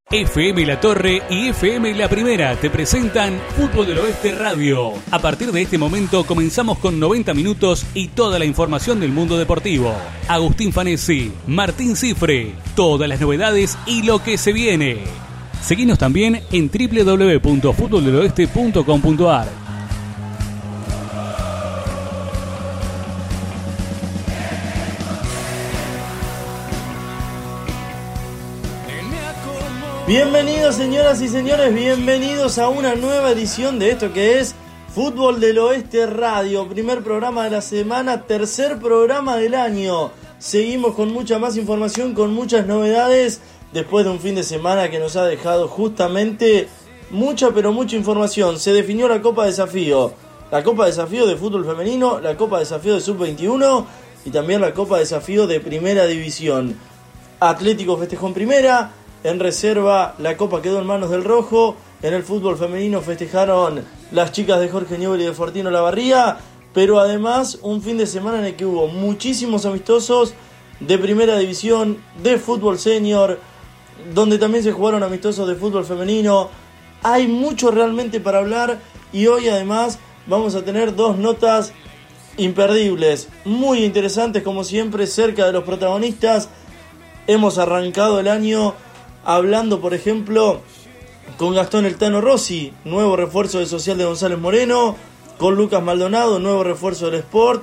FM La Torre y FM La Primera te presentan Fútbol del Oeste Radio. A partir de este momento comenzamos con 90 minutos y toda la información del mundo deportivo. Agustín Fanesi, Martín Cifre, todas las novedades y lo que se viene. Seguinos también en www.futboldeloeste.com.ar. Bienvenidos señoras y señores, bienvenidos a una nueva edición de esto que es Fútbol del Oeste Radio, primer programa de la semana, tercer programa del año. Seguimos con mucha más información, con muchas novedades, después de un fin de semana que nos ha dejado justamente mucha información. Se definió la Copa Desafío de fútbol femenino, la Copa Desafío de Sub-21 y también la Copa Desafío de Primera División. Atlético festejó en primera. En reserva, la copa quedó en manos del Rojo. En el fútbol femenino festejaron las chicas de Jorge Newbery y de Fortino Lavarría. Pero además, un fin de semana en el que hubo muchísimos amistosos de primera división, de fútbol senior, donde también se jugaron amistosos de fútbol femenino. Hay mucho realmente para hablar y hoy además vamos a tener dos notas imperdibles, muy interesantes como siempre, cerca de los protagonistas. Hemos arrancado el año hablando, por ejemplo, con Gastón El Tano Rossi, nuevo refuerzo de Social de González Moreno, con Lucas Maldonado, nuevo refuerzo del Sport.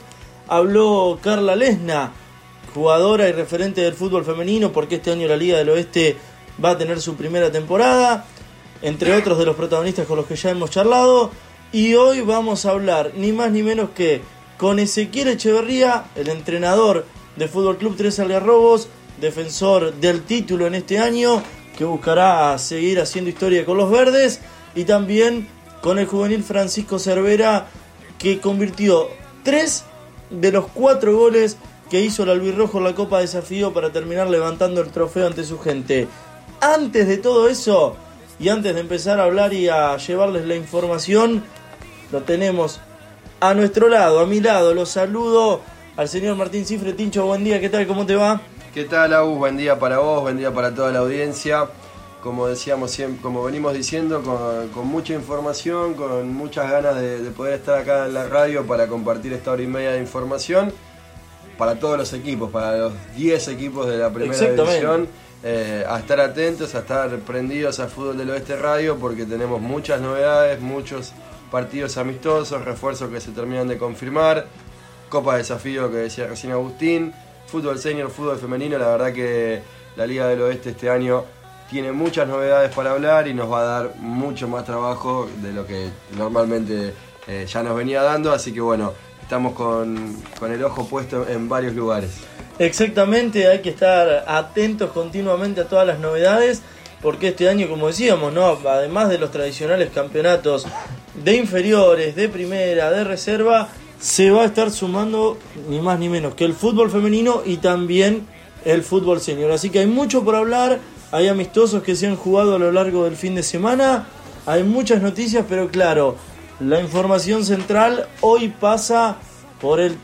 Habló Carla Lesna, jugadora y referente del fútbol femenino, porque este año la Liga del Oeste va a tener su primera temporada, entre otros de los protagonistas con los que ya hemos charlado. Y hoy vamos a hablar ni más ni menos que con Ezequiel Echeverría, el entrenador de Fútbol Club Tres Algarrobos, defensor del título en este año, que buscará seguir haciendo historia con los verdes, y también con el juvenil Francisco Cervera, que convirtió 3 de los 4 goles que hizo el albirrojo en la Copa Desafío para terminar levantando el trofeo ante su gente. Antes de todo eso, y antes de empezar a hablar y a llevarles la información, lo tenemos a nuestro lado, a mi lado. Lo saludo al señor Martín Cifre. Tincho, buen día, ¿qué tal? ¿Cómo te va? ¿Qué tal, Agus? Buen día para vos, buen día para toda la audiencia. Como decíamos siempre, como venimos diciendo, con mucha información, con muchas ganas de poder estar acá en la radio para compartir esta hora y media de información para todos los equipos, para los 10 equipos de la primera división. A estar atentos, a estar prendidos a Fútbol del Oeste Radio, porque tenemos muchas novedades, muchos partidos amistosos, refuerzos que se terminan de confirmar, Copa de Desafío que decía recién Agustín, fútbol senior, fútbol femenino. La verdad que la Liga del Oeste este año tiene muchas novedades para hablar y nos va a dar mucho más trabajo de lo que normalmente ya nos venía dando, así que bueno, estamos con el ojo puesto en varios lugares. Exactamente, hay que estar atentos continuamente a todas las novedades, porque este año, como decíamos, ¿no?, además de los tradicionales campeonatos de inferiores, de primera, de reserva, se va a estar sumando ni más ni menos que el fútbol femenino y también el fútbol senior. Así que hay mucho por hablar, hay amistosos que se han jugado a lo largo del fin de semana, hay muchas noticias, pero claro, la información central hoy pasa por el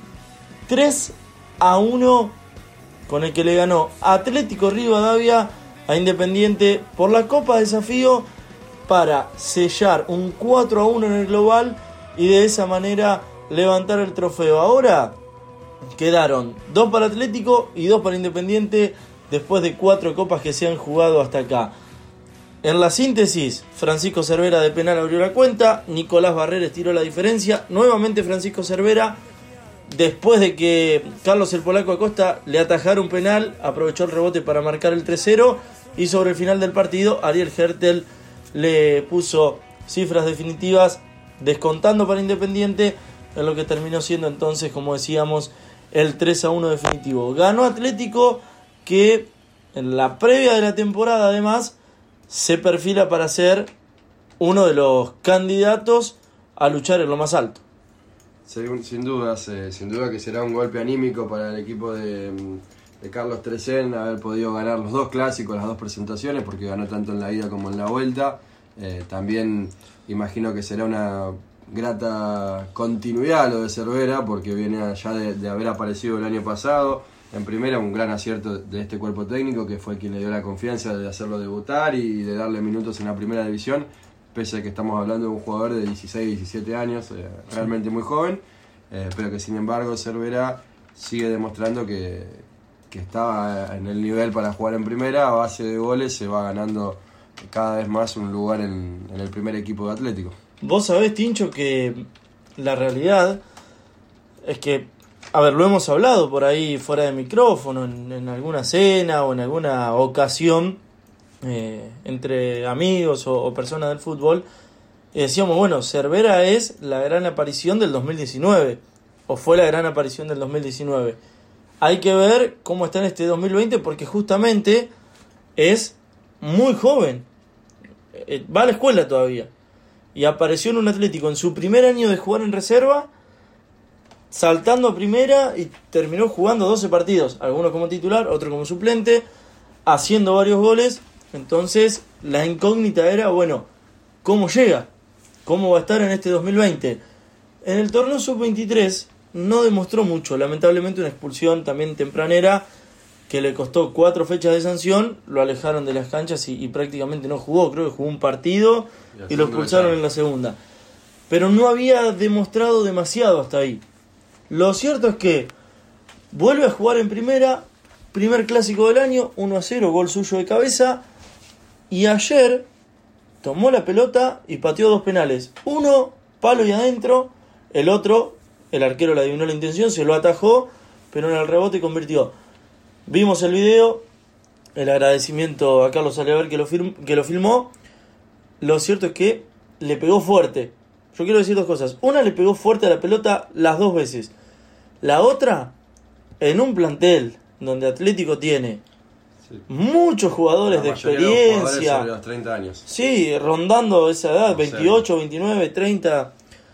3-1 con el que le ganó Atlético Rivadavia a Independiente por la Copa Desafío para sellar un 4-1 en el global y de esa manera levantar el trofeo. Ahora quedaron 2 para Atlético y 2 para Independiente después de 4 copas que se han jugado hasta acá. En la síntesis, Francisco Cervera de penal abrió la cuenta, Nicolás Barreres tiró la diferencia, nuevamente Francisco Cervera, después de que Carlos el Polaco Acosta le atajara un penal, aprovechó el rebote para marcar el 3-0 y sobre el final del partido Ariel Hertel le puso cifras definitivas descontando para Independiente, en lo que terminó siendo entonces, como decíamos, el 3-1 definitivo. Ganó Atlético, que en la previa de la temporada además se perfila para ser uno de los candidatos a luchar en lo más alto. Sin duda que será un golpe anímico para el equipo de Carlos Trecén haber podido ganar los 2 clásicos, las 2 presentaciones, porque ganó tanto en la ida como en la vuelta. También imagino que será una grata continuidad lo de Cervera, porque viene ya de haber aparecido el año pasado, en primera, un gran acierto de este cuerpo técnico, que fue quien le dio la confianza de hacerlo debutar y de darle minutos en la primera división, pese a que estamos hablando de un jugador de 16, 17 años, realmente muy joven, pero que sin embargo Cervera sigue demostrando que está en el nivel para jugar en primera. A base de goles se va ganando cada vez más un lugar en el primer equipo de Atlético. Vos sabés, Tincho, que la realidad es que, a ver, lo hemos hablado por ahí fuera de micrófono, en alguna cena o en alguna ocasión, entre amigos o personas del fútbol, y decíamos, bueno, Cervera es la gran aparición del 2019, o fue la gran aparición del 2019. Hay que ver cómo está en este 2020, porque justamente es muy joven, va a la escuela todavía, y apareció en un Atlético en su primer año de jugar en reserva, saltando a primera, y terminó jugando 12 partidos, algunos como titular, otros como suplente, haciendo varios goles. Entonces la incógnita era, bueno, ¿cómo llega? ¿Cómo va a estar en este 2020? En el torneo sub-23 no demostró mucho, lamentablemente una expulsión también tempranera que le costó 4 fechas de sanción, lo alejaron de las canchas y prácticamente no jugó, creo que jugó un partido y lo expulsaron en la segunda. Pero no había demostrado demasiado hasta ahí. Lo cierto es que vuelve a jugar en primera, primer clásico del año, 1-0, gol suyo de cabeza, y ayer tomó la pelota y pateó 2 penales. Uno, palo y adentro, el otro, el arquero le adivinó la intención, se lo atajó, pero en el rebote convirtió. Vimos el video, el agradecimiento a Carlos Alever que lo filmó. Lo cierto es que le pegó fuerte. Yo quiero decir 2 cosas. Una, le pegó fuerte a la pelota las 2 veces. La otra, en un plantel donde Atlético tiene muchos jugadores de experiencia. Jugadores sobre los 30 años. Sí, rondando esa edad, 28, 29, 30.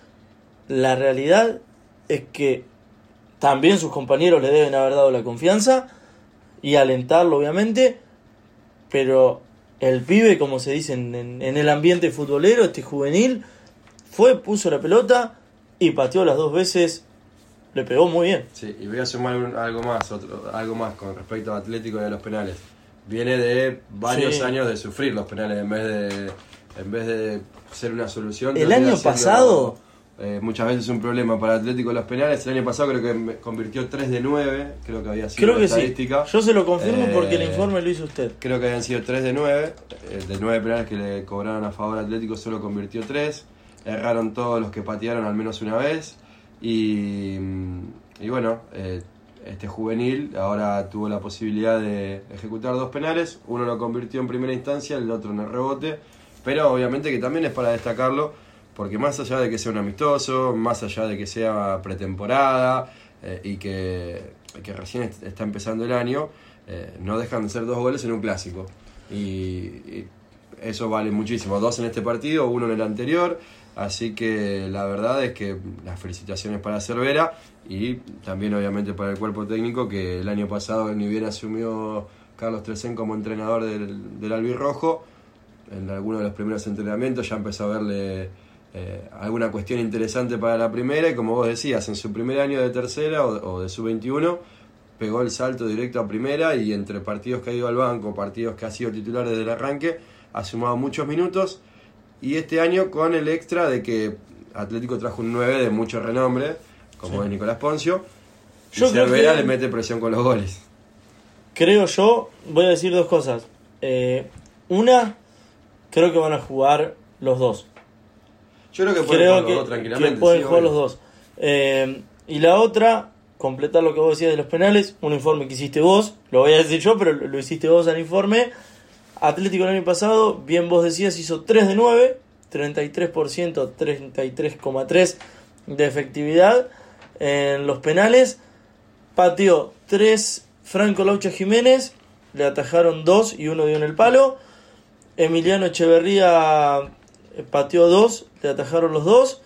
La realidad es que también sus compañeros le deben haber dado la confianza y alentarlo, obviamente, pero el pibe, como se dice en el ambiente futbolero, este juvenil, puso la pelota y pateó las 2 veces, le pegó muy bien. Sí, y voy a sumar algo más con respecto a Atlético y a los penales. Viene de varios años de sufrir los penales, en vez de ser una solución. El año pasado... muchas veces un problema para Atlético los penales. El año pasado creo que convirtió 3 de 9, creo que había sido la estadística. Sí. Yo se lo confirmo porque el informe lo hizo usted. Creo que habían sido 3 de 9, de 9 penales que le cobraron a favor a Atlético solo convirtió 3. Erraron todos los que patearon al menos una vez. Y bueno, este juvenil ahora tuvo la posibilidad de ejecutar 2 penales. Uno lo convirtió en primera instancia, el otro en el rebote. Pero obviamente que también es para destacarlo, porque más allá de que sea un amistoso, más allá de que sea pretemporada y que recién está empezando el año, no dejan de ser 2 goles en un clásico. Y eso vale muchísimo. 2 en este partido, 1 en el anterior. Así que la verdad es que las felicitaciones para Cervera y también obviamente para el cuerpo técnico, que el año pasado ni bien asumió Carlos Trecén como entrenador del albirrojo. En alguno de los primeros entrenamientos ya empezó a verle alguna cuestión interesante para la primera, y como vos decías, en su primer año de tercera o de sub-21 pegó el salto directo a primera, y entre partidos que ha ido al banco, partidos que ha sido titular desde el arranque, ha sumado muchos minutos. Y este año con el extra de que Atlético trajo un 9 de mucho renombre, como es Nicolás Poncio, y Cervera le mete presión con los goles. Creo yo, voy a decir 2 cosas. Una, creo que van a jugar los 2. Yo creo que pueden jugar los 2 tranquilamente. Que pueden jugar los 2. Y la otra, completar lo que vos decías de los penales, un informe que hiciste vos, lo voy a decir yo, pero lo hiciste vos al informe. Atlético el año pasado, bien vos decías, hizo 3 de 9, 33%, 33,3% de efectividad en los penales. Pateó 3 Franco Laucha Jiménez, le atajaron 2 y 1 dio en el palo. Emiliano Echeverría pateó 2, le atajaron los 2.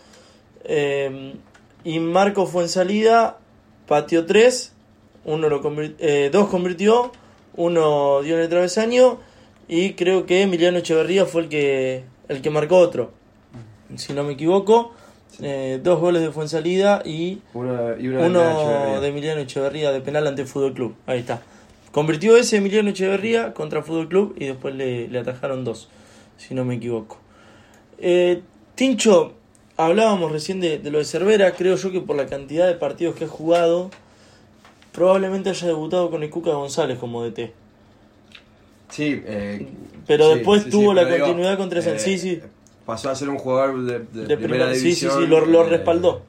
Y Marco Fuensalida pateó 3, 2 convirtió, 1 dio en el travesaño. Y creo que Emiliano Echeverría fue el que marcó otro, si no me equivoco. 2 goles de Fuensalida y uno de Emiliano Echeverría de penal ante Fútbol Club. Ahí está. Convirtió ese Emiliano Echeverría contra Fútbol Club y después le atajaron 2, si no me equivoco. Tincho, hablábamos recién de lo de Cervera. Creo yo que por la cantidad de partidos que ha jugado, probablemente haya debutado con el Cuca González como DT. Sí, pero sí, después tuvo la pero continuidad contra sí. Pasó a ser un jugador de primera división. Sí, lo respaldó.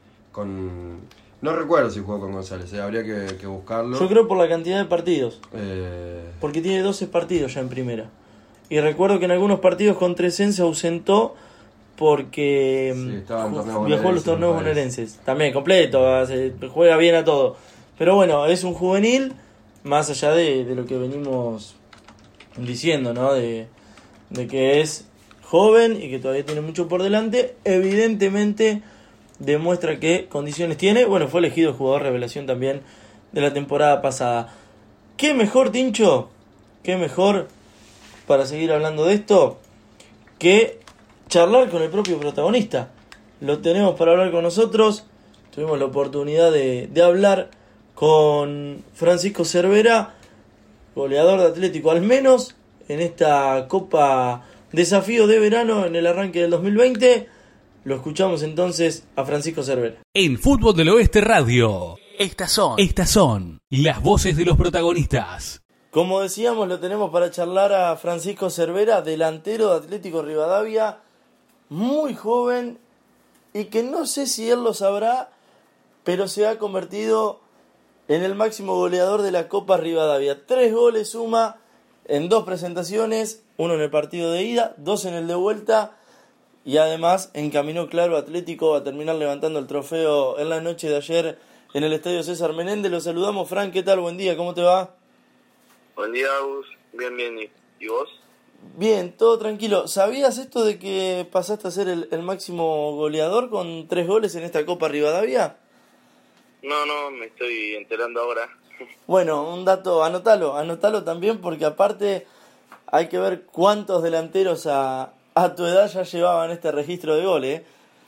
No recuerdo si jugó con González, habría que buscarlo. Yo creo por la cantidad de partidos. Porque tiene 12 partidos ya en primera. Y recuerdo que en algunos partidos con Trescense se ausentó porque viajó a los torneos bonaerenses. También completo, juega bien a todo. Pero bueno, es un juvenil, más allá de lo que venimos diciendo, ¿no? De que es joven y que todavía tiene mucho por delante. Evidentemente demuestra que condiciones tiene. Bueno, fue elegido jugador revelación también de la temporada pasada. ¿Qué mejor, Tincho? ¿Qué mejor para seguir hablando de esto que charlar con el propio protagonista? Lo tenemos para hablar con nosotros. Tuvimos la oportunidad de hablar con Francisco Cervera, goleador de Atlético, al menos en esta Copa Desafío de Verano en el arranque del 2020. Lo escuchamos entonces a Francisco Cervera. En Fútbol del Oeste Radio, estas son las voces de los protagonistas. Como decíamos, lo tenemos para charlar a Francisco Cervera, delantero de Atlético Rivadavia, muy joven y que no sé si él lo sabrá, pero se ha convertido en el máximo goleador de la Copa Rivadavia. 3 goles suma en 2 presentaciones, 1 en el partido de ida, 2 en el de vuelta, y además encaminó claro a Atlético a terminar levantando el trofeo en la noche de ayer en el Estadio César Menéndez. Lo saludamos, Fran, ¿qué tal? Buen día, ¿cómo te va? Buen día, Agus. Bien. ¿Y vos? Bien, todo tranquilo. ¿Sabías esto de que pasaste a ser el máximo goleador con 3 goles en esta Copa Rivadavia? No, me estoy enterando ahora. Bueno, un dato, anotalo también, porque aparte hay que ver cuántos delanteros a tu edad ya llevaban este registro de goles.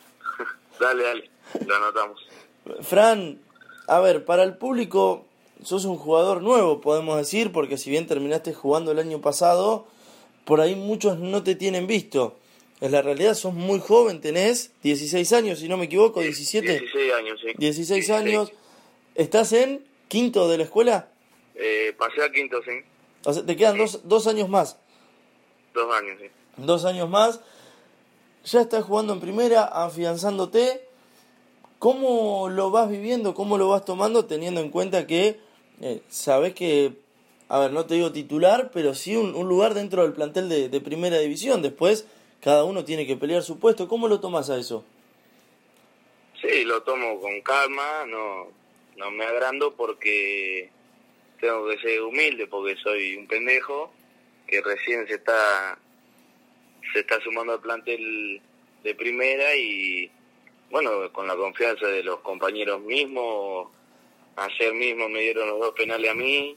Dale, lo anotamos. Fran, a ver, para el público sos un jugador nuevo, podemos decir, porque si bien terminaste jugando el año pasado, por ahí muchos no te tienen visto. En la realidad sos muy joven, tenés 16 años, si no me equivoco, 17. 16 años, sí. 16 años. ¿Estás en quinto de la escuela? Pasé a quinto, sí. O sea, te quedan 2 años más. 2 años, sí. 2 años más. Ya estás jugando en primera, afianzándote. ¿Cómo lo vas viviendo? ¿Cómo lo vas tomando? Teniendo en cuenta que sabés que, a ver, no te digo titular, pero sí un lugar dentro del plantel de primera división. Después, cada uno tiene que pelear su puesto. ¿Cómo lo tomás a eso? Sí, lo tomo con calma. No me agrando porque tengo que ser humilde, porque soy un pendejo que recién se está sumando al plantel de primera y, bueno, con la confianza de los compañeros mismos. Ayer mismo me dieron los 2 penales a mí,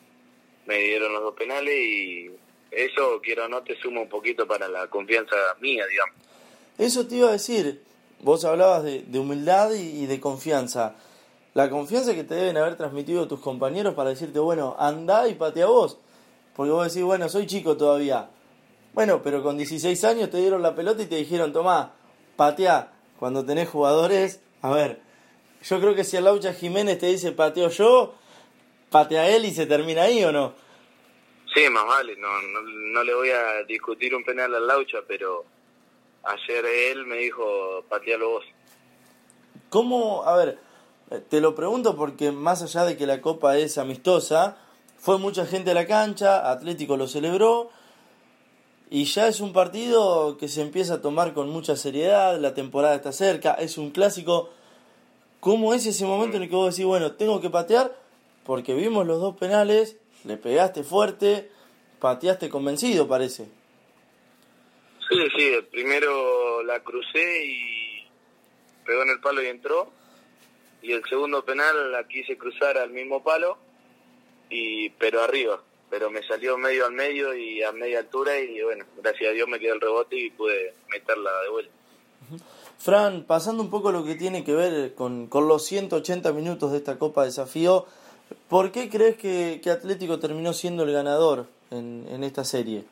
y eso, quiero o no, te suma un poquito para la confianza mía, digamos. Eso te iba a decir, vos hablabas de humildad y de confianza. La confianza que te deben haber transmitido tus compañeros para decirte, bueno, andá y patea vos. Porque vos decís, bueno, soy chico todavía. Bueno, pero con 16 años te dieron la pelota y te dijeron, tomá, patea. Cuando tenés jugadores, a ver, yo creo que si el Laucha Jiménez te dice pateo yo, patea él y se termina ahí, ¿o no? Sí, más vale, no le voy a discutir un penal al Laucha, pero ayer él me dijo, patealo vos. ¿Cómo? A ver, te lo pregunto porque más allá de que la Copa es amistosa, fue mucha gente a la cancha, Atlético lo celebró, y ya es un partido que se empieza a tomar con mucha seriedad, la temporada está cerca, es un clásico. ¿Cómo es ese momento en el que vos decís, bueno, tengo que patear? Porque vimos los 2 penales, le pegaste fuerte, pateaste convencido, parece. Sí, el primero la crucé y pegó en el palo y entró. Y el segundo penal la quise cruzar al mismo palo, pero arriba. Pero me salió medio al medio y a media altura y bueno, gracias a Dios me quedó el rebote y pude meterla de vuelta. Fran, pasando un poco lo que tiene que ver con los 180 minutos de esta Copa Desafío, ¿por qué crees que Atlético terminó siendo el ganador en esta serie?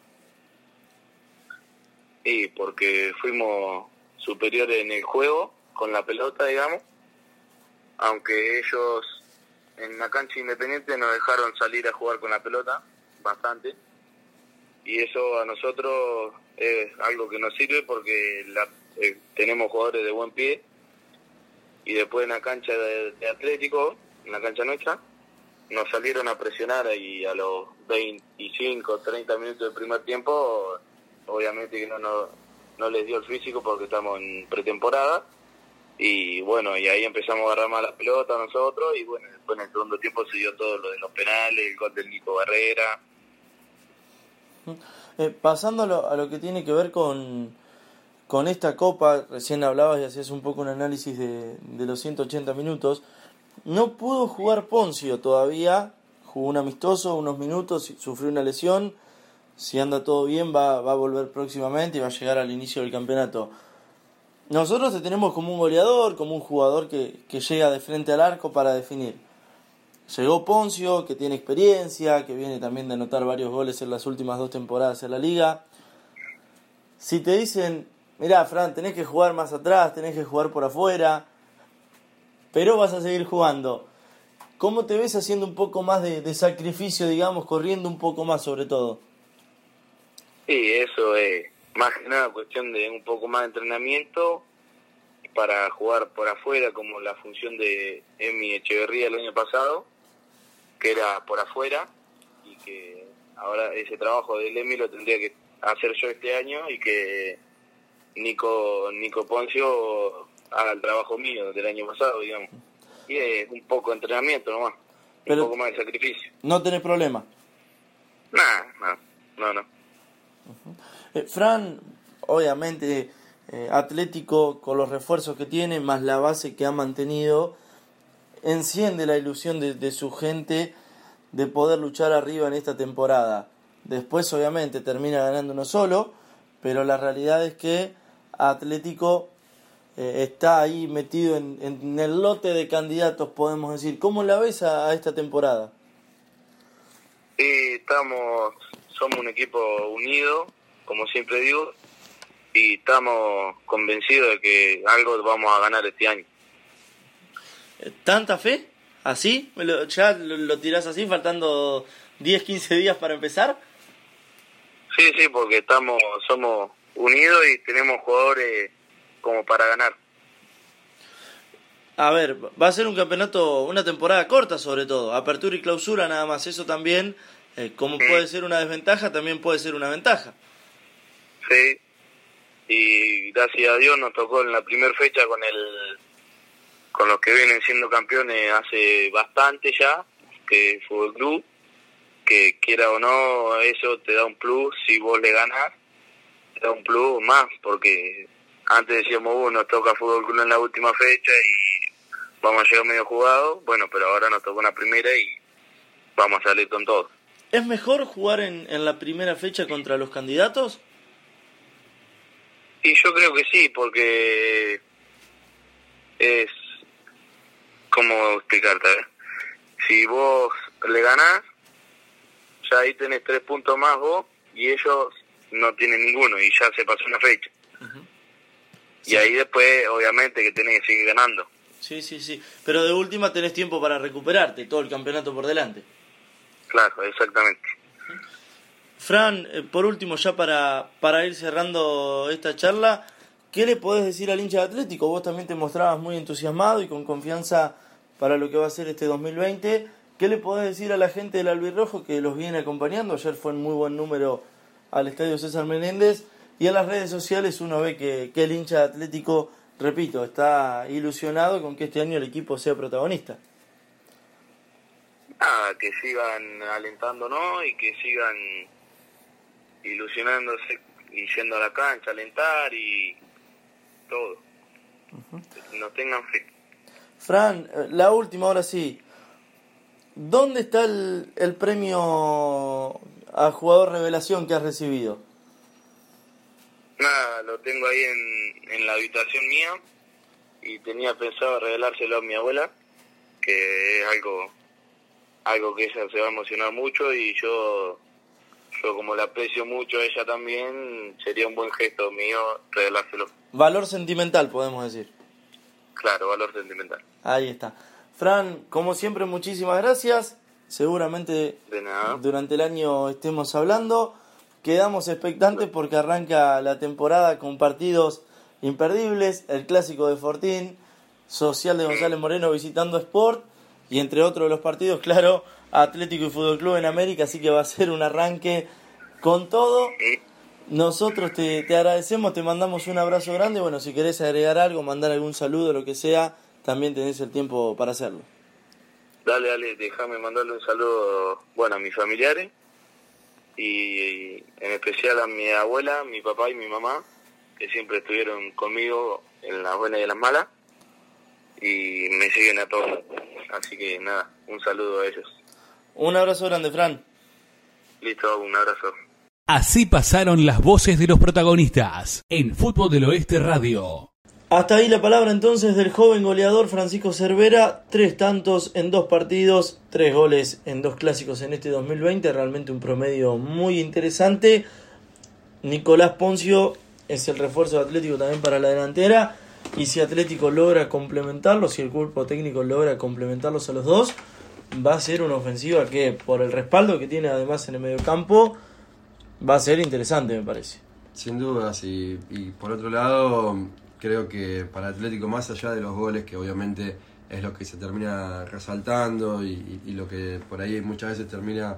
Y porque fuimos superiores en el juego, con la pelota, digamos, aunque ellos en la cancha Independiente nos dejaron salir a jugar con la pelota bastante, y eso a nosotros es algo que nos sirve porque tenemos jugadores de buen pie, y después en la cancha de Atlético, en la cancha nuestra, nos salieron a presionar y a los 25, 30 minutos del primer tiempo, obviamente que no les dio el físico porque estamos en pretemporada, y bueno, y ahí empezamos a agarrar más la pelota nosotros, y bueno, después en el segundo tiempo se dio todo lo de los penales, el gol del Nico Barrera. Pasando a lo que tiene que ver con esta Copa, recién hablabas y hacías un poco un análisis de los 180 minutos, no pudo jugar Poncio todavía, jugó un amistoso, unos minutos, sufrió una lesión, si anda todo bien va a volver próximamente y va a llegar al inicio del campeonato. Nosotros te tenemos como un goleador, como un jugador que llega de frente al arco para definir. Llegó Poncio, que tiene experiencia, que viene también de anotar varios goles en las últimas 2 temporadas en la liga. Si te dicen, mirá, Fran, tenés que jugar más atrás, tenés que jugar por afuera, pero vas a seguir jugando, ¿cómo te ves haciendo un poco más de sacrificio, digamos, corriendo un poco más sobre todo? Sí, eso es más que nada cuestión de un poco más de entrenamiento para jugar por afuera, como la función de Emi Echeverría el año pasado, que era por afuera, y que ahora ese trabajo del Emi lo tendría que hacer yo este año, y que Nico Poncio haga el trabajo mío del año pasado, digamos. Y es un poco de entrenamiento nomás, pero un poco más de sacrificio. ¿No tenés problema? No. Fran, obviamente Atlético, con los refuerzos que tiene, más la base que ha mantenido, enciende la ilusión de su gente de poder luchar arriba en esta temporada. Después obviamente termina ganando uno solo, pero la realidad es que Atlético está ahí metido en el lote de candidatos, podemos decir. ¿Cómo la ves a esta temporada? Sí, somos un equipo unido, como siempre digo, y estamos convencidos de que algo vamos a ganar este año. ¿Tanta fe? ¿Así? ¿Ya lo tirás así, faltando 10, 15 días para empezar? Sí, porque somos unidos y tenemos jugadores como para ganar. A ver, va a ser un campeonato, una temporada corta sobre todo, apertura y clausura nada más, eso también, como puede ser una desventaja, también puede ser una ventaja. Sí, y gracias a Dios nos tocó en la primera fecha con los que vienen siendo campeones hace bastante ya, que es Fútbol Club, que quiera o no, eso te da un plus, si vos le ganás, te da un plus más, porque antes decíamos, nos toca Fútbol Club en la última fecha y vamos a llegar medio jugados, bueno, pero ahora nos tocó una primera y vamos a salir con todo. ¿Es mejor jugar en la primera fecha contra los candidatos? Y yo creo que sí, porque es, ¿cómo explicarte? Si vos le ganás, ya ahí tenés 3 puntos más vos, y ellos no tienen ninguno, y ya se pasó una fecha. Uh-huh. Sí. Y ahí después, obviamente, que tenés que seguir ganando. Sí. Pero de última tenés tiempo para recuperarte, todo el campeonato por delante. Claro, exactamente. Fran, por último, ya para ir cerrando esta charla, ¿qué le podés decir al hincha de Atlético? Vos también te mostrabas muy entusiasmado y con confianza para lo que va a ser este 2020. ¿Qué le podés decir a la gente del Albirrojo que los viene acompañando? Ayer fue en muy buen número al Estadio César Menéndez, y en las redes sociales uno ve que el hincha de Atlético, repito, está ilusionado con que este año el equipo sea protagonista. Que sigan alentándonos y que sigan ilusionándose y yendo a la cancha a alentar y todo. Uh-huh. No tengan fe. Fran, la última, ahora sí. ¿Dónde está el premio a jugador revelación que has recibido? Nada, lo tengo ahí en la habitación mía y tenía pensado regalárselo a mi abuela, que es algo que ella se va a emocionar mucho, y yo como la aprecio mucho a ella también, sería un buen gesto mío regalárselo. Valor sentimental, podemos decir. Claro, valor sentimental. Ahí está. Fran, como siempre, muchísimas gracias. Seguramente De nada. durante el año estemos hablando. Quedamos expectantes porque arranca la temporada con partidos imperdibles. El clásico de Fortín, Social de González Moreno visitando Sport, y entre otros de los partidos, claro, Atlético y Fútbol Club en América. Así que va a ser un arranque con todo. Nosotros te agradecemos, te mandamos un abrazo grande. Bueno, si querés agregar algo, mandar algún saludo, lo que sea, también tenés el tiempo para hacerlo. Dale, déjame mandarle un saludo, a mis familiares, y en especial a mi abuela, mi papá y mi mamá, que siempre estuvieron conmigo en las buenas y en las malas, y me siguen a todos. Así que nada, un saludo a ellos. Un abrazo grande, Fran. Listo, un abrazo. Así pasaron las voces de los protagonistas en Fútbol del Oeste Radio. Hasta ahí la palabra entonces del joven goleador Francisco Cervera. 3 tantos en 2 partidos, 3 goles en 2 clásicos en este 2020. Realmente un promedio muy interesante. Nicolás Poncio es el refuerzo de Atlético también para la delantera. Y si Atlético logra complementarlos, si el cuerpo técnico logra complementarlos a los dos, va a ser una ofensiva que, por el respaldo que tiene además en el mediocampo, va a ser interesante, me parece. Sin dudas, y por otro lado, creo que para Atlético, más allá de los goles, que obviamente es lo que se termina resaltando y lo que por ahí muchas veces termina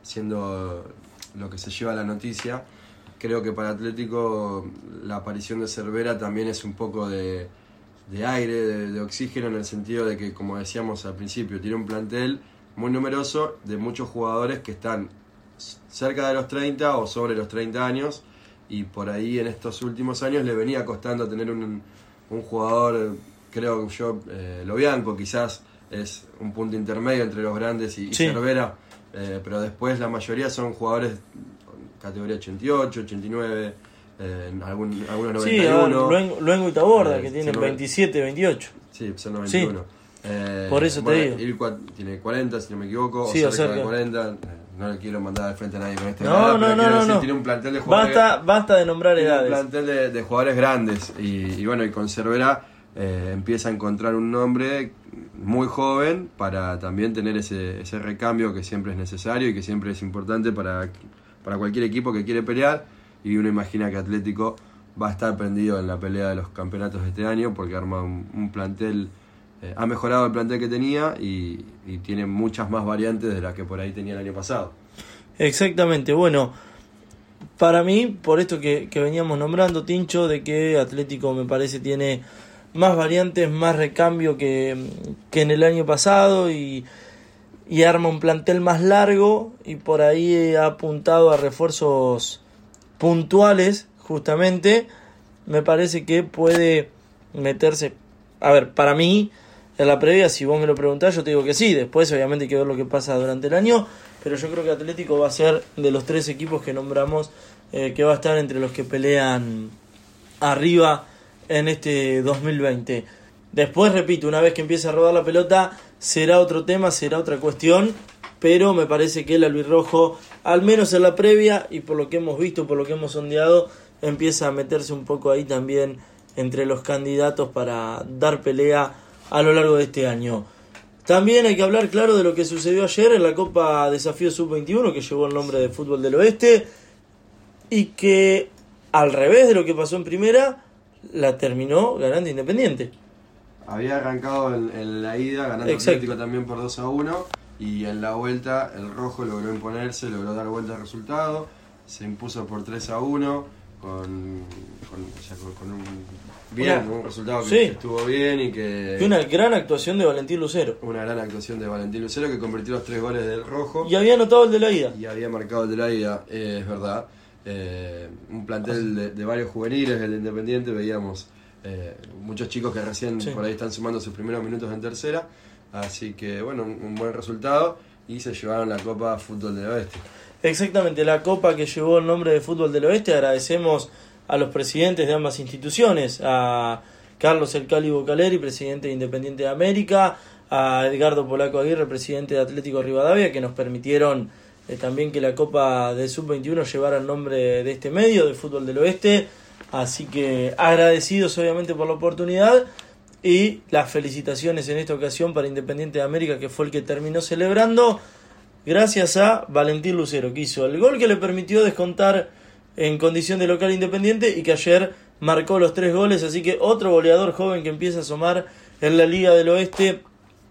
siendo lo que se lleva a la noticia, creo que para Atlético la aparición de Cervera también es un poco de aire, de oxígeno, en el sentido de que, como decíamos al principio, tiene un plantel muy numeroso de muchos jugadores que están cerca de los 30 o sobre los 30 años, y por ahí en estos últimos años le venía costando tener un jugador, creo yo, Lobianco quizás es un punto intermedio entre los grandes y Sí. Cervera, pero después la mayoría son jugadores categoría 88, 89, algunos 91. Sí, Luengo y Taborda, que tienen sí, 27, 28. Sí, son 91. Por eso te digo. Ilqua tiene 40, si no me equivoco, Sí, o cerca cerca. de 40. No le quiero mandar al frente a nadie con esta No, edad, no, pero no, quiero no, decir, no. tiene un plantel de jugadores. Basta de nombrar Tiene un edades. plantel de jugadores grandes. Y bueno, y con Cervera empieza a encontrar un nombre muy joven para también tener ese recambio que siempre es necesario y que siempre es importante para cualquier equipo que quiere pelear. Y uno imagina que Atlético va a estar prendido en la pelea de los campeonatos de este año, porque arma un plantel, ha mejorado el plantel que tenía y tiene muchas más variantes de las que por ahí tenía el año pasado. Exactamente, bueno, para mí, por esto que veníamos nombrando, Tincho, de que Atlético me parece tiene más variantes, más recambio que en el año pasado, y arma un plantel más largo, y por ahí ha apuntado a refuerzos puntuales, justamente. Me parece que puede meterse, a ver, para mí, en la previa, si vos me lo preguntás, yo te digo que sí. Después obviamente hay que ver lo que pasa durante el año, pero yo creo que Atlético va a ser de los 3 equipos que nombramos, que va a estar entre los que pelean arriba en este 2020. Después, repito, una vez que empiece a rodar la pelota, será otro tema, será otra cuestión, pero me parece que el albirrojo, al menos en la previa, y por lo que hemos visto, por lo que hemos sondeado, empieza a meterse un poco ahí también entre los candidatos para dar pelea a lo largo de este año. También hay que hablar, claro, de lo que sucedió ayer en la Copa Desafío Sub-21, que llevó el nombre de Fútbol del Oeste, y que, al revés de lo que pasó en primera, la terminó ganando Independiente. Había arrancado en la ida ganando Exacto. Atlético también por 2-1, y en la vuelta el rojo logró imponerse, logró dar vuelta al resultado, se impuso por 3-1 con un resultado que Sí. estuvo bien y que... Y una gran actuación de Valentín Lucero. Una gran actuación de Valentín Lucero, que convirtió los 3 goles del rojo. Y había anotado el de la ida. Y había marcado el de la ida, es verdad. Un plantel de varios juveniles, el de Independiente, veíamos muchos chicos que recién Sí. por ahí están sumando sus primeros minutos en tercera. Así que bueno, un buen resultado, y se llevaron la Copa Fútbol del Oeste. Exactamente, la copa que llevó el nombre de Fútbol del Oeste. Agradecemos a los presidentes de ambas instituciones, a Carlos El Cali Bocaleri, presidente de Independiente de América, a Edgardo Polaco Aguirre, presidente de Atlético Rivadavia, que nos permitieron también que la Copa de Sub-21 llevara el nombre de este medio, de Fútbol del Oeste. Así que agradecidos obviamente por la oportunidad y las felicitaciones en esta ocasión para Independiente de América, que fue el que terminó celebrando, gracias a Valentín Lucero, que hizo el gol que le permitió descontar en condición de local Independiente y que ayer marcó los 3 goles. Así que otro goleador joven que empieza a asomar en la Liga del Oeste,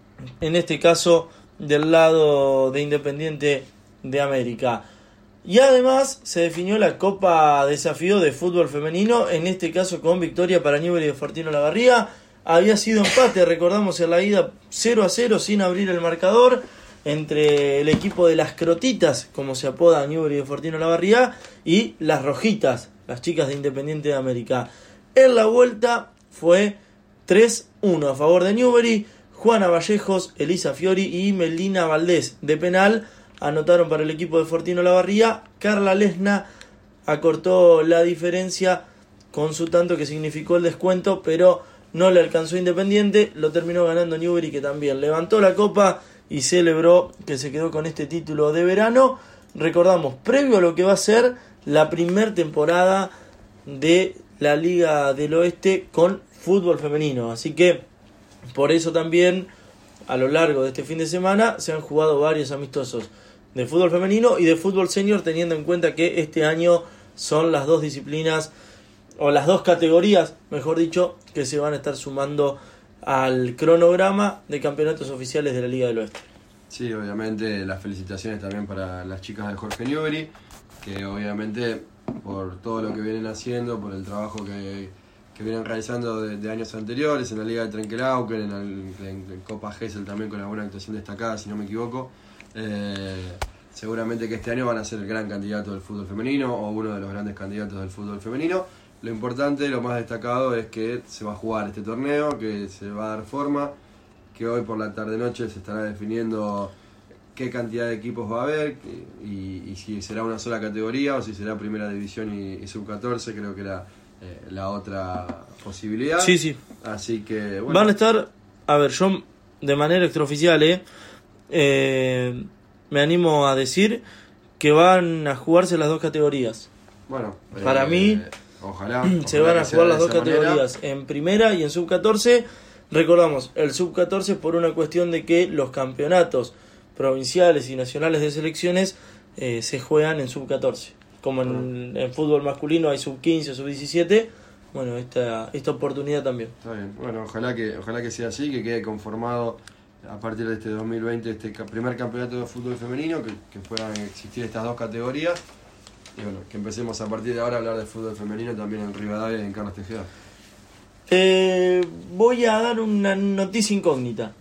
en este caso del lado de Independiente de América. Y además se definió la Copa Desafío de Fútbol Femenino, en este caso con victoria para Newbery de Fortino Lavarría. Había sido empate, recordamos, en la ida 0-0 sin abrir el marcador entre el equipo de las Crotitas, como se apoda Newbery de Fortino Lavarría, y las Rojitas, las chicas de Independiente de América. En la vuelta fue 3-1 a favor de Newbery. Juana Vallejos, Elisa Fiori y Melina Valdés de penal anotaron para el equipo de Fortino Lavarría. Carla Lesna acortó la diferencia con su tanto, que significó el descuento, pero no le alcanzó Independiente. Lo terminó ganando Newbery, que también levantó la copa y celebró que se quedó con este título de verano. Recordamos, previo a lo que va a ser la primera temporada de la Liga del Oeste con fútbol femenino. Así que por eso también a lo largo de este fin de semana se han jugado varios amistosos de fútbol femenino y de fútbol senior, teniendo en cuenta que este año son las 2 disciplinas, o las 2 categorías, mejor dicho, que se van a estar sumando al cronograma de campeonatos oficiales de la Liga del Oeste. Sí, obviamente las felicitaciones también para las chicas de Jorge Newbery, que obviamente por todo lo que vienen haciendo, por el trabajo que vienen realizando de años anteriores en la Liga de Trenquelauquen, en Copa Gesell también con alguna actuación destacada, si no me equivoco. Seguramente que este año van a ser el gran candidato del fútbol femenino, o uno de los grandes candidatos del fútbol femenino. Lo importante, lo más destacado es que se va a jugar este torneo, que se va a dar forma, que hoy por la tarde-noche se estará definiendo qué cantidad de equipos va a haber y si será una sola categoría o si será primera división y sub-14, creo que era la otra posibilidad. Sí. Así que bueno. Van a estar, a ver, yo de manera extraoficial me animo a decir que van a jugarse las 2 categorías. Bueno, para mí ojalá se van a jugar las 2 categorías, manera. En primera y en sub-14. Recordamos, el sub-14 por una cuestión de que los campeonatos provinciales y nacionales de selecciones se juegan en sub-14. Como en fútbol masculino hay sub-15 o sub-17, bueno, esta oportunidad también. Está bien, bueno, ojalá que sea así, que quede conformado a partir de este 2020 este primer campeonato de fútbol femenino, que puedan existir estas 2 categorías, y bueno, que empecemos a partir de ahora a hablar de fútbol femenino también en Rivadavia y en Carlos Tejeda. Voy a dar una noticia incógnita.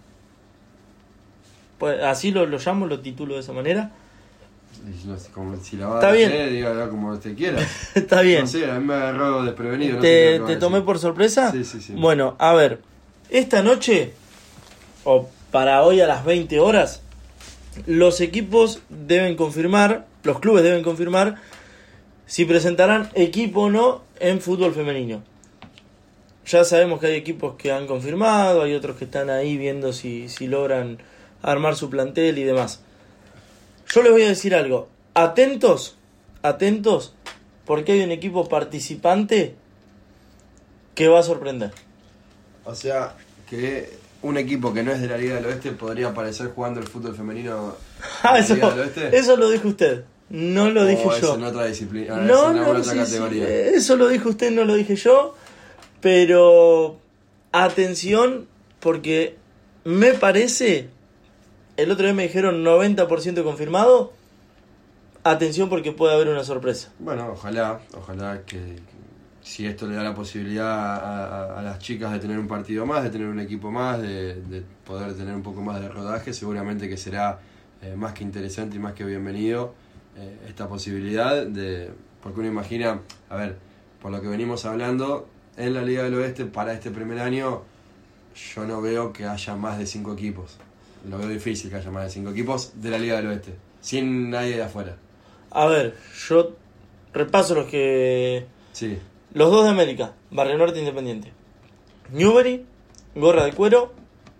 Pues así lo llamo, lo titulo de esa manera. No sé, como si la va a Está dar bien. usted, dígalo como usted quiera. Está bien. No sé, a mí me agarró desprevenido. No sé ¿Te qué va a tomé decir. por sorpresa? Sí. Bueno, a ver, esta noche, o para hoy a las 20 horas, los equipos deben confirmar, los clubes deben confirmar si presentarán equipo o no en fútbol femenino. Ya sabemos que hay equipos que han confirmado, hay otros que están ahí viendo si logran armar su plantel y demás. Yo les voy a decir algo, atentos, porque hay un equipo participante que va a sorprender. O sea, que un equipo que no es de la Liga del Oeste podría aparecer jugando el fútbol femenino en la Liga del Oeste. Eso lo dijo usted, no lo dije es yo. en otra disciplina, No, es en otra sí, categoría. sí, eso lo dijo usted, no lo dije yo. Pero atención, porque me parece, el otro día me dijeron 90% confirmado. Atención, porque puede haber una sorpresa. Bueno, ojalá que si esto le da la posibilidad a las chicas de tener un partido más, de tener un equipo más, de poder tener un poco más de rodaje, seguramente que será más que interesante y más que bienvenido esta posibilidad, porque uno imagina, a ver, por lo que venimos hablando, en la Liga del Oeste para este primer año yo no veo que haya más de 5 equipos. Lo veo difícil que haya más de 5 equipos de la Liga del Oeste, sin nadie de afuera. A ver, yo repaso los que Sí. Los dos de América, Barrio Norte Independiente. Newbery, gorra de cuero.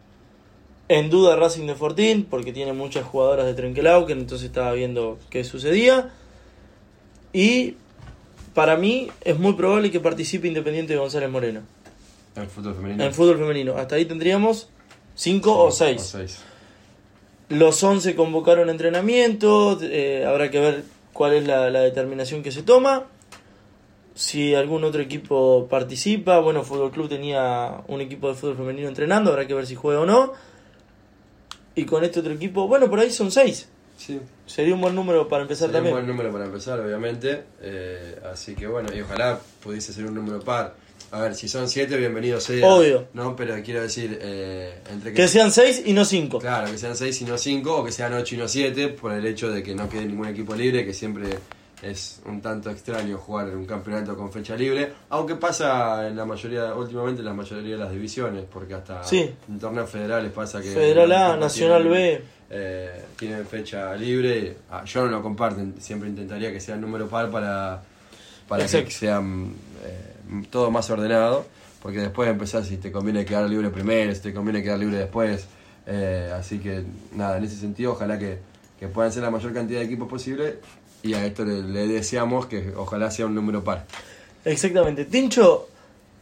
En duda Racing de Fortín, porque tiene muchas jugadoras de Trenquelauquen, entonces estaba viendo qué sucedía. Y para mí es muy probable que participe Independiente de González Moreno. ¿En el fútbol femenino? En el fútbol femenino. Hasta ahí tendríamos 5 o 6. Los 11 convocaron entrenamiento, habrá que ver cuál es la determinación que se toma. Si algún otro equipo participa, bueno, Fútbol Club tenía un equipo de fútbol femenino entrenando, habrá que ver si juega o no. Y con este otro equipo, bueno, por ahí son 6. Sí. Sería un buen número para empezar Sería también. un buen número para empezar, obviamente. Así que bueno, y ojalá pudiese ser un número par. A ver, si son 7, bienvenido sea. Obvio. No, pero quiero decir, entre Que sean 6 y no 5. Claro, que sean 6 y no 5, o que sean 8 y no 7, por el hecho de que no quede ningún equipo libre, que siempre es un tanto extraño jugar en un campeonato con fecha libre, aunque pasa en la mayoría, últimamente en la mayoría de las divisiones, porque hasta en torneos federales pasa que... Federal A, Nacional B. Tienen fecha libre. Yo no lo comparto, siempre intentaría que sea el número par para que sea todo más ordenado, porque después empezás si te conviene quedar libre primero, si te conviene quedar libre después. Así que nada, en ese sentido ojalá que puedan ser la mayor cantidad de equipos posible, y a esto le deseamos que ojalá sea un número par. Exactamente. Tincho,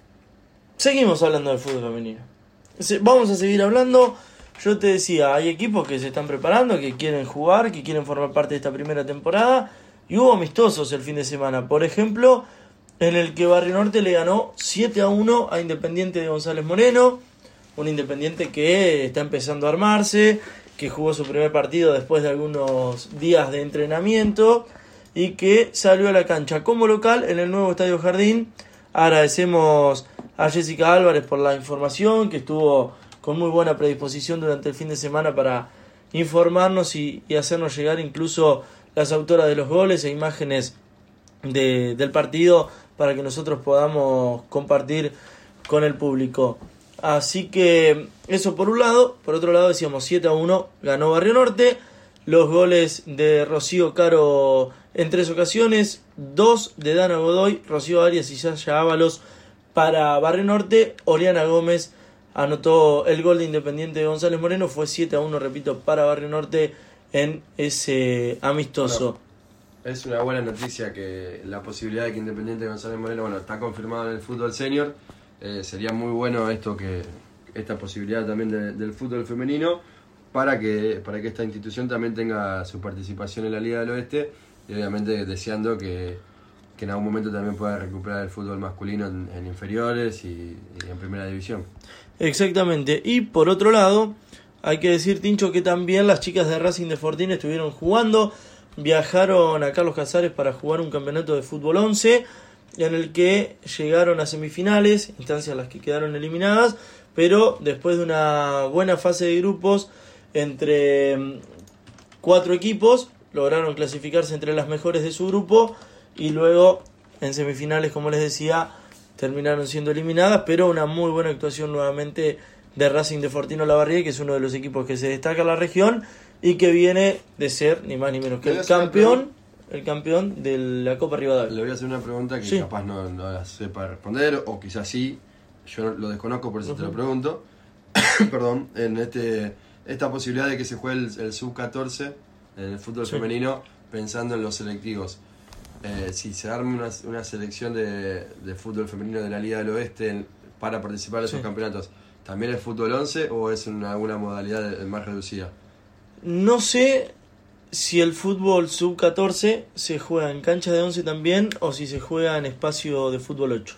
seguimos hablando del fútbol femenino. Vamos a seguir hablando. Yo te decía, hay equipos que se están preparando, que quieren jugar, que quieren formar parte de esta primera temporada, y hubo amistosos el fin de semana. Por ejemplo, en el que Barrio Norte le ganó 7-1 a Independiente de González Moreno, un Independiente que está empezando a armarse, que jugó su primer partido después de algunos días de entrenamiento y que salió a la cancha como local en el nuevo Estadio Jardín. Agradecemos a Jessica Álvarez por la información, que estuvo con muy buena predisposición durante el fin de semana para informarnos y hacernos llegar incluso las autoras de los goles e imágenes del partido para que nosotros podamos compartir con el público. Así que eso por un lado. Por otro lado decíamos 7-1 ganó Barrio Norte. Los goles de Rocío Caro en 3 ocasiones, 2 de Dana Godoy, Rocío Arias y Sasha Ábalos para Barrio Norte. Oriana Gómez anotó el gol de Independiente de González Moreno. Fue 7-1, repito, para Barrio Norte en ese amistoso. Bueno, es una buena noticia que la posibilidad de que Independiente de González Moreno, está confirmado en el fútbol senior. Sería muy bueno esta posibilidad también del fútbol femenino para que esta institución también tenga su participación en la Liga del Oeste, y obviamente deseando que en algún momento también pueda recuperar el fútbol masculino en inferiores y en primera división. Exactamente. Y por otro lado, hay que decir, Tincho, que también las chicas de Racing de Fortín estuvieron jugando, viajaron a Carlos Casares para jugar un campeonato de fútbol 11, en el que llegaron a semifinales, instancias en las que quedaron eliminadas, pero después de una buena fase de grupos entre 4 equipos, lograron clasificarse entre las mejores de su grupo, y luego en semifinales, como les decía, terminaron siendo eliminadas, pero una muy buena actuación nuevamente de Racing de Fortín Olavarría, que es uno de los equipos que se destaca en la región y que viene de ser ni más ni menos que el campeón de la Copa Rivadavia. Le voy a hacer una pregunta que capaz no la sepa responder, o quizás sí, yo lo desconozco, por eso te lo pregunto. Perdón, en esta posibilidad de que se juegue el sub-14 en el fútbol femenino, pensando en los selectivos. Si se arma una selección de fútbol femenino de la Liga del Oeste para participar de esos campeonatos, ¿también es fútbol 11 o es en alguna modalidad más reducida? No sé si el fútbol sub-14 se juega en cancha de 11 también, o si se juega en espacio de fútbol 8.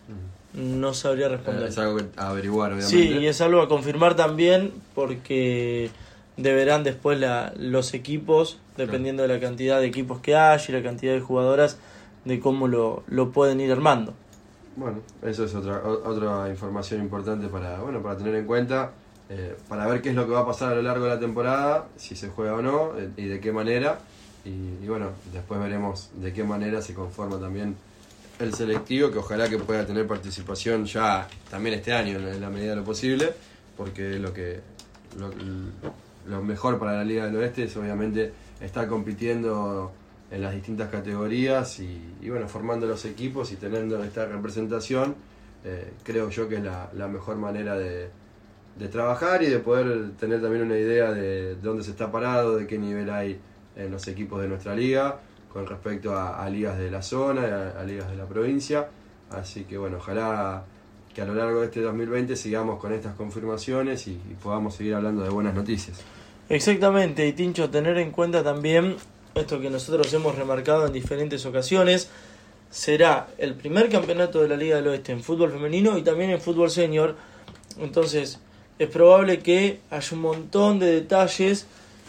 No sabría responder. Es algo que averiguar, obviamente. Sí, y es algo a confirmar también, porque deberán después los equipos, dependiendo de la cantidad de equipos que hay y la cantidad de jugadoras, de cómo lo pueden ir armando. Bueno, eso es otra información importante para tener en cuenta, para ver qué es lo que va a pasar a lo largo de la temporada, si se juega o no, y de qué manera. Y bueno, después veremos de qué manera se conforma también el selectivo, que ojalá que pueda tener participación ya también este año en la medida de lo posible, porque lo mejor para la Liga del Oeste es obviamente estar compitiendo en las distintas categorías y bueno, formando los equipos y teniendo esta representación, creo yo que es la mejor manera de trabajar y de poder tener también una idea de dónde se está parado, de qué nivel hay en los equipos de nuestra liga con respecto a ligas de la zona, a ligas de la provincia. Así que bueno, ojalá que a lo largo de este 2020 sigamos con estas confirmaciones y podamos seguir hablando de buenas noticias. Exactamente, y Tincho, tener en cuenta también esto que nosotros hemos remarcado en diferentes ocasiones: será el primer campeonato de la Liga del Oeste en fútbol femenino y también en fútbol senior. Entonces es probable que haya un montón de detalles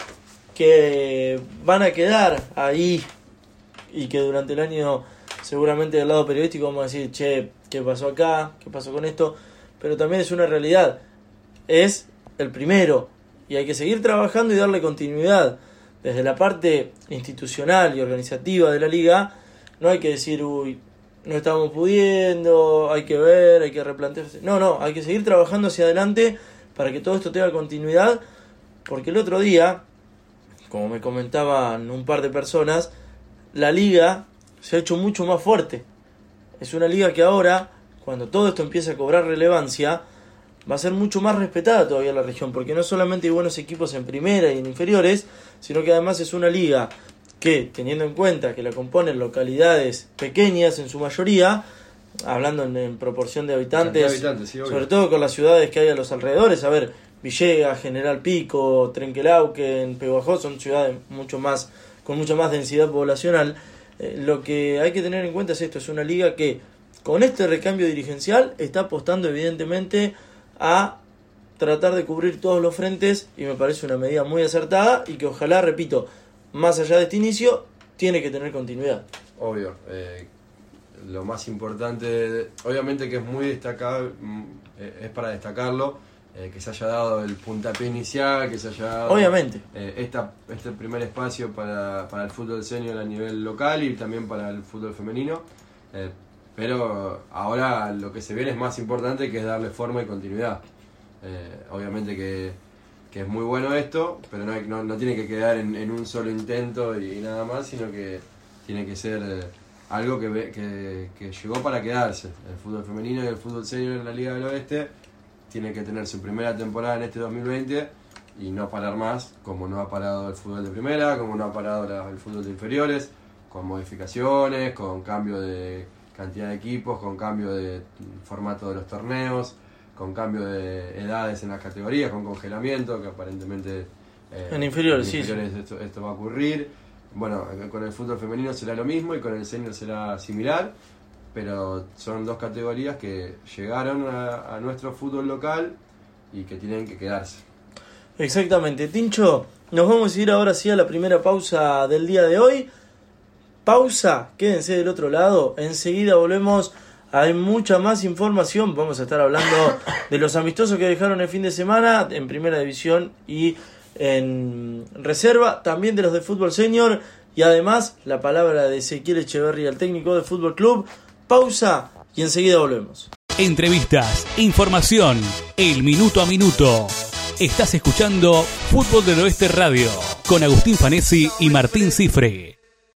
que van a quedar ahí y que durante el año seguramente del lado periodístico vamos a decir, che, ¿qué pasó acá? ¿Qué pasó con esto? Pero también es una realidad, es el primero y hay que seguir trabajando y darle continuidad. Desde la parte institucional y organizativa de la liga no hay que decir, uy, no estamos pudiendo, hay que ver, hay que replantearse. No, hay que seguir trabajando hacia adelante para que todo esto tenga continuidad, porque el otro día, como me comentaban un par de personas, la liga se ha hecho mucho más fuerte. Es una liga que ahora, cuando todo esto empiece a cobrar relevancia, va a ser mucho más respetada todavía la región, porque no solamente hay buenos equipos en primera y en inferiores, sino que además es una liga que, teniendo en cuenta que la componen localidades pequeñas en su mayoría, hablando en proporción de habitantes, sí, sobre todo con las ciudades que hay a los alrededores, a ver, Villegas, General Pico, Trenquelauquen, Pehuajó, son ciudades con mucha más densidad poblacional. Lo que hay que tener en cuenta es esto: es una liga que con este recambio dirigencial está apostando evidentemente a tratar de cubrir todos los frentes, y me parece una medida muy acertada y que ojalá, repito, más allá de este inicio, tiene que tener continuidad. Obvio, lo más importante, obviamente que es muy destacable, es para destacarlo, que se haya dado el puntapié inicial, que se haya dado obviamente este primer espacio para el fútbol senior a nivel local y también para el fútbol femenino, pero ahora lo que se viene es más importante, que es darle forma y continuidad. Obviamente que es muy bueno esto, pero no tiene que quedar en un solo intento y nada más, sino que tiene que ser algo que llegó para quedarse. El fútbol femenino y el fútbol senior en la Liga del Oeste tiene que tener su primera temporada en este 2020 y no parar más, como no ha parado el fútbol de primera, como no ha parado el fútbol de inferiores, con modificaciones, con cambio de cantidad de equipos, con cambio de formato de los torneos, con cambio de edades en las categorías, con congelamiento, que aparentemente en inferiores, sí. Esto va a ocurrir. Bueno, con el fútbol femenino será lo mismo y con el senior será similar, pero son dos categorías que llegaron a nuestro fútbol local y que tienen que quedarse. Exactamente. Tincho, nos vamos a ir ahora sí a la primera pausa del día de hoy. Pausa, quédense del otro lado, enseguida volvemos. Hay mucha más información, vamos a estar hablando de los amistosos que dejaron el fin de semana en primera división y en reserva, también de los de fútbol senior y además la palabra de Ezequiel Echeverría, el técnico del Fútbol Club. Pausa y enseguida volvemos. Entrevistas, información, el minuto a minuto. Estás escuchando Fútbol del Oeste Radio con Agustín Fanesi y Martín Cifre.